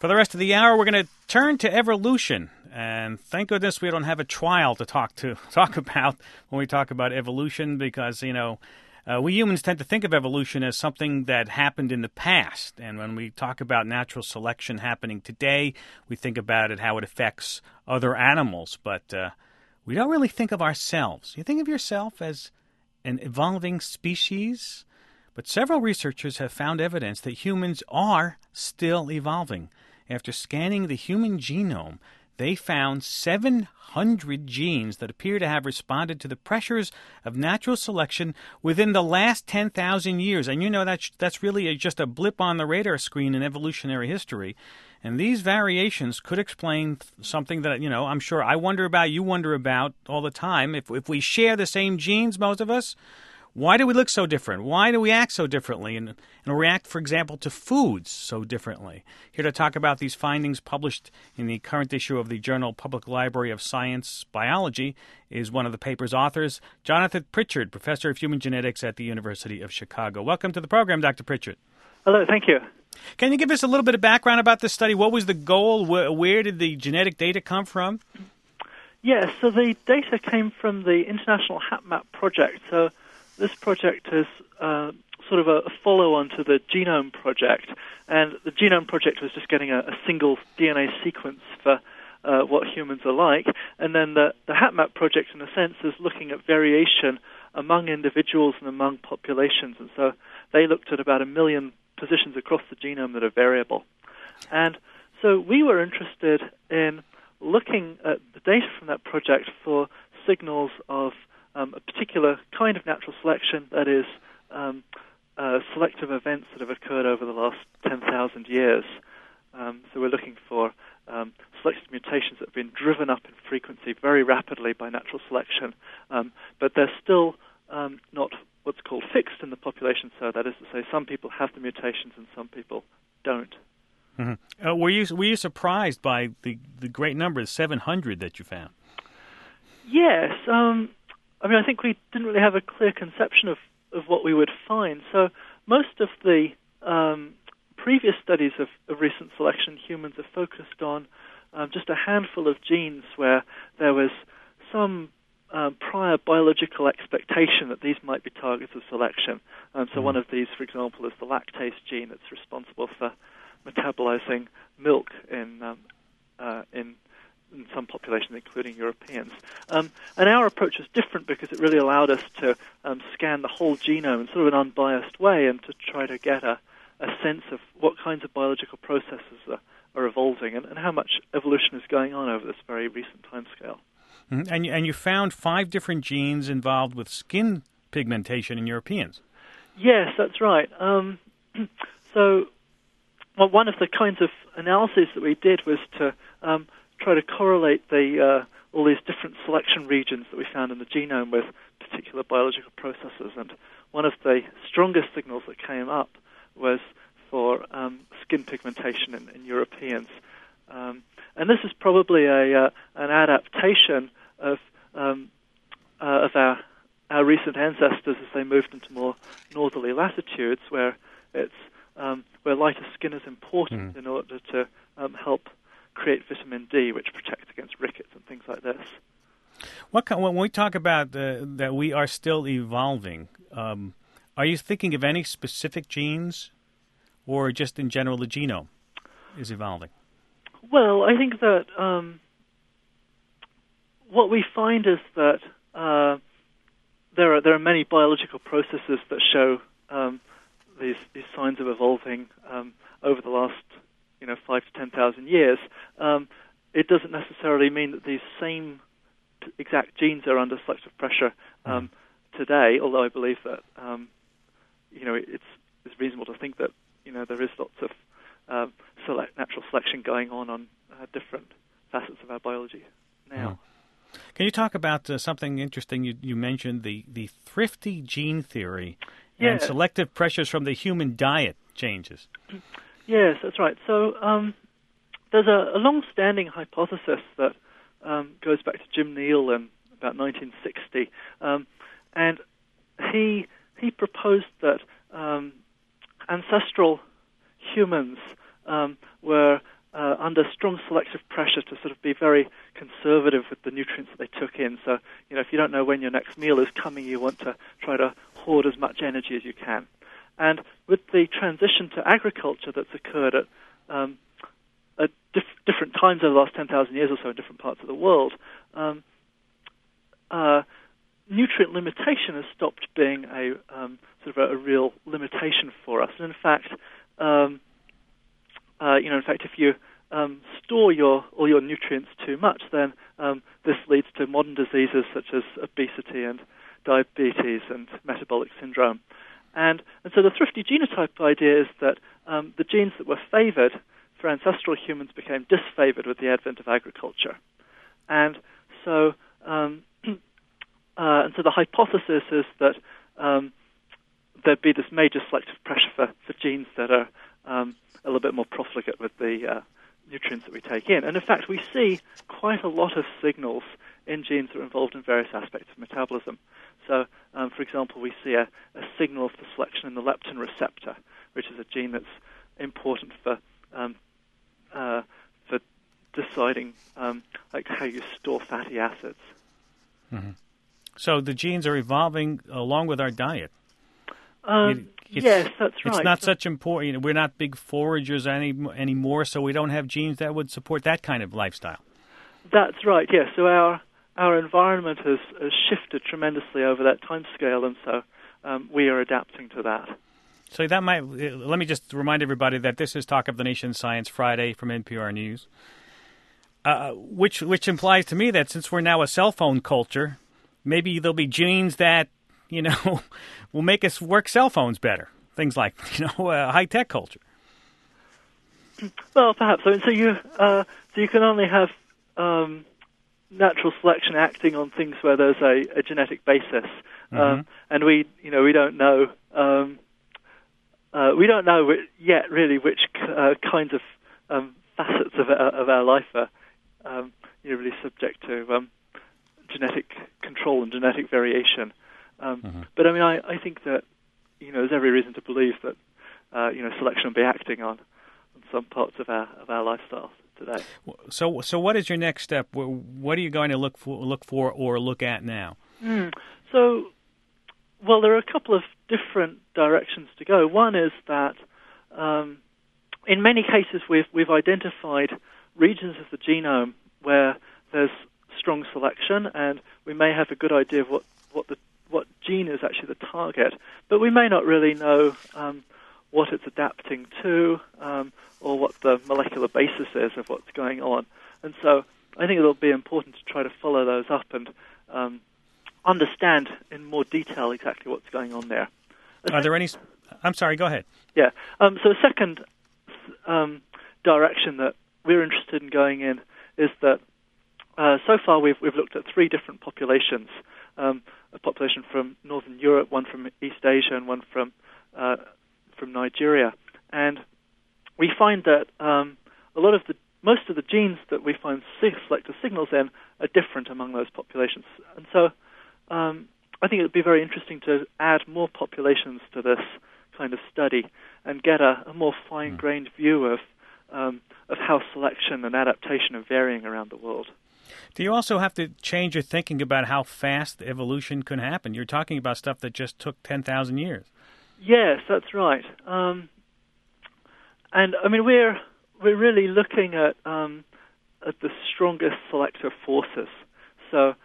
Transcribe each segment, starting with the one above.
For the rest of the hour, we're going to turn to evolution. And thank goodness we don't have a trial to talk about when we talk about evolution, because, we humans tend to think of evolution as something that happened in the past. And when we talk about natural selection happening today, we think about it, how it affects other animals. But we don't really think of ourselves. You think of yourself as an evolving species? But several researchers have found evidence that humans are still evolving. After scanning the human genome, they found 700 genes that appear to have responded to the pressures of natural selection within the last 10,000 years. And that's really just a blip on the radar screen in evolutionary history. And these variations could explain something that, I'm sure I wonder about, you wonder about all the time. If we share the same genes, most of us, why do we look so different? Why do we act so differently and react, for example, to foods so differently? Here to talk about these findings published in the current issue of the journal Public Library of Science Biology is one of the paper's authors, Jonathan Pritchard, professor of human genetics at the University of Chicago. Welcome to the program, Dr. Pritchard. Hello, thank you. Can you give us a little bit of background about this study? What was the goal? Where did the genetic data come from? Yes, so the data came from the International HapMap project. So this project is sort of a follow-on to the Genome Project, and the Genome Project was just getting a single DNA sequence for what humans are like, and then the HapMap project, in a sense, is looking at variation among individuals and among populations, and so they looked at about 1 million positions across the genome that are variable. And so we were interested in looking at the data from that project for signals of a particular kind of natural selection, that is, selective events that have occurred over the last 10,000 years. So we're looking for selective mutations that have been driven up in frequency very rapidly by natural selection, but they're still not what's called fixed in the population. So that is to say, some people have the mutations and some people don't. Mm-hmm. Were you surprised by the great number, 700, that you found? Yes. I think we didn't really have a clear conception of what we would find. So most of the previous studies of recent selection, humans have focused on just a handful of genes where there was some prior biological expectation that these might be targets of selection. So one of these, for example, is the lactase gene that's responsible for metabolizing milk in some populations, including Europeans. And our approach was different because it really allowed us to scan the whole genome in sort of an unbiased way and to try to get a sense of what kinds of biological processes are evolving and how much evolution is going on over this very recent timescale. Mm-hmm. And you found 5 different genes involved with skin pigmentation in Europeans. Yes, that's right. So one of the kinds of analyses that we did was to try to correlate all these different selection regions that we found in the genome with particular biological processes. And one of the strongest signals that came up was for skin pigmentation in Europeans. And this is probably an adaptation of our recent ancestors as they moved into more northerly latitudes, where where lighter skin is important in order to help create vitamin D, which protects against rickets and things like this. When we talk about that we are still evolving, are you thinking of any specific genes, or just in general the genome is evolving? Well, I think that what we find is that there are many biological processes that show these signs of evolving over the last 5 to 10,000 years. It doesn't necessarily mean that these same exact genes are under selective pressure today, although I believe that it's reasonable to think that there is lots of natural selection going on different facets of our biology now. Can you talk about something interesting you mentioned, the thrifty gene theory and selective pressures from the human diet changes? Yes, that's right. So there's a long-standing hypothesis that goes back to Jim Neal in about 1960, and he proposed that ancestral humans were under strong selective pressure to sort of be very conservative with the nutrients that they took in. So, if you don't know when your next meal is coming, you want to try to hoard as much energy as you can. And with the transition to agriculture that's occurred at different times over the last 10,000 years or so in different parts of the world, nutrient limitation has stopped being a sort of a real limitation for us. And in fact, if you store all your nutrients too much, then this leads to modern diseases such as obesity and diabetes and metabolic syndrome. And so the thrifty genotype idea is that the genes that were favored for ancestral humans became disfavored with the advent of agriculture. And so the hypothesis is that there'd be this major selective pressure for genes that are a little bit more profligate with the nutrients that we take in. And in fact, we see quite a lot of signals in genes that are involved in various aspects of metabolism. So, for example, we see a signal for selection in the leptin receptor, which is a gene that's important for deciding how you store fatty acids. Mm-hmm. So the genes are evolving along with our diet. Yes, that's right. It's not such important. We're not big foragers anymore, so we don't have genes that would support that kind of lifestyle. That's right. Yes. So our environment has shifted tremendously over that time scale, and so we are adapting to that. So let me just remind everybody that this is Talk of the Nation Science Friday from NPR News, which implies to me that since we're now a cell phone culture, maybe there'll be genes that will make us work cell phones better. Things like high-tech culture. Well, perhaps. So you can only have natural selection acting on things where there's a genetic basis, and we don't know. We don't know yet really which kinds of facets of our life are really subject to genetic control and genetic variation. But I think that there's every reason to believe that selection will be acting on some parts of our lifestyle today. So what is your next step? What are you going to look for or look at now? So, well, there are a couple of different directions to go. One is that in many cases we've identified regions of the genome where there's strong selection, and we may have a good idea of what gene is actually the target, but we may not really know what it's adapting to or what the molecular basis is of what's going on. And so I think it'll be important to try to follow those up and understand in more detail exactly what's going on there. Are there any... I'm sorry, go ahead. Yeah. So a second direction that we're interested in going in is that so far we've looked at three different populations, a population from Northern Europe, one from East Asia, and one from Nigeria. And we find that most of the genes that we find selective signals in are different among those populations. And so I think it would be very interesting to add more populations to this kind of study and get a more fine-grained view of how selection and adaptation are varying around the world. Do you also have to change your thinking about how fast evolution can happen? You're talking about stuff that just took 10,000 years. Yes, that's right. And we're really looking at the strongest selective forces. So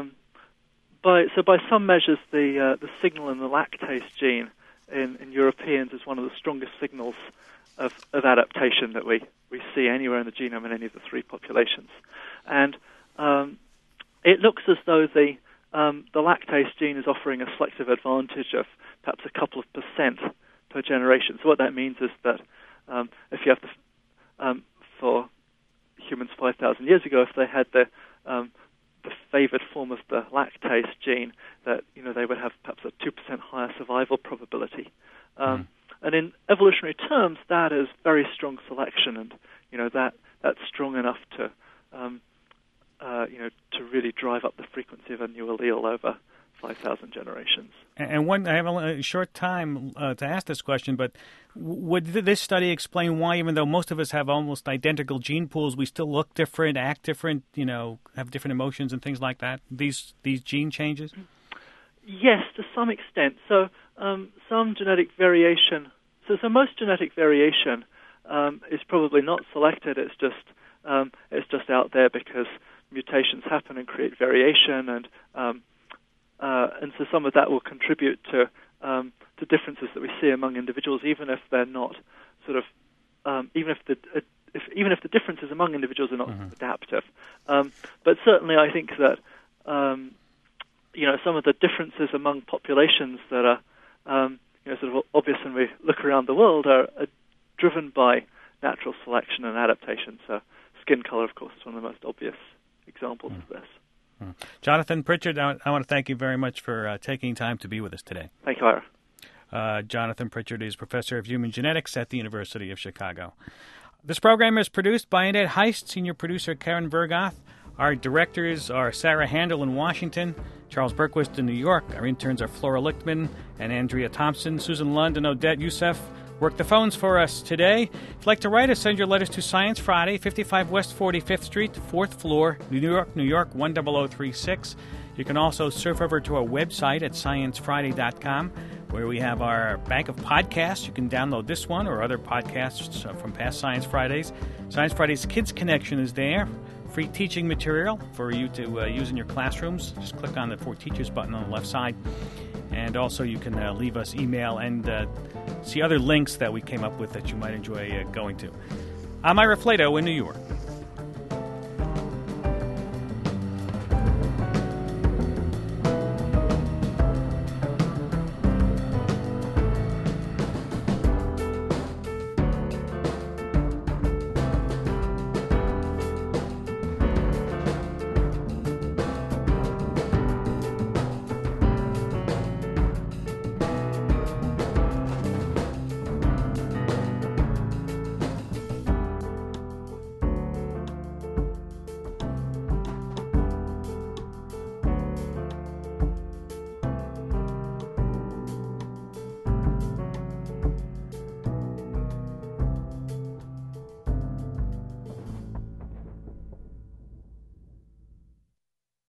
by some measures, the signal in the lactase gene in Europeans is one of the strongest signals of adaptation that we see anywhere in the genome in any of the three populations. And it looks as though the lactase gene is offering a selective advantage of perhaps a couple of percent per generation. So what that means is that if you have for humans 5,000 years ago, if they had the favored form of the lactase gene, that they would have perhaps a 2% higher survival probability. And in evolutionary terms, that is very strong selection, and that's strong enough to to really drive up the frequency of a new allele over 5,000 generations. And I have a short time to ask this question, but would this study explain why, even though most of us have almost identical gene pools, we still look different, act different, have different emotions and things like that? These gene changes? Yes, to some extent. So some genetic variation. So most genetic variation is probably not selected. It's just out there because mutations happen and create variation, and so some of that will contribute to differences that we see among individuals, even if they're not even if the differences among individuals are not adaptive. But certainly, I think that some of the differences among populations that are sort of obvious when we look around the world are driven by natural selection and adaptation. So skin color, of course, is one of the most obvious examples of this. Jonathan Pritchard, I want to thank you very much for taking time to be with us today. Thank you, Ira. Jonathan Pritchard is Professor of Human Genetics at the University of Chicago. This program is produced by Annette Heist, Senior Producer Karen Vergoth. Our directors are Sarah Handel in Washington, Charles Berquist in New York. Our interns are Flora Lichtman and Andrea Thompson. Susan Lund and Odette Youssef work the phones for us today. If you'd like to write us, send your letters to Science Friday, 55 West 45th Street, 4th floor, New York, 10036. You can also surf over to our website at sciencefriday.com, where we have our bank of podcasts. You can download this one or other podcasts from past Science Fridays. Science Fridays Kids Connection is there. Free teaching material for you to use in your classrooms. Just click on the For Teachers button on the left side. And also you can leave us email and see other links that we came up with that you might enjoy going to. I'm Ira Flato in New York.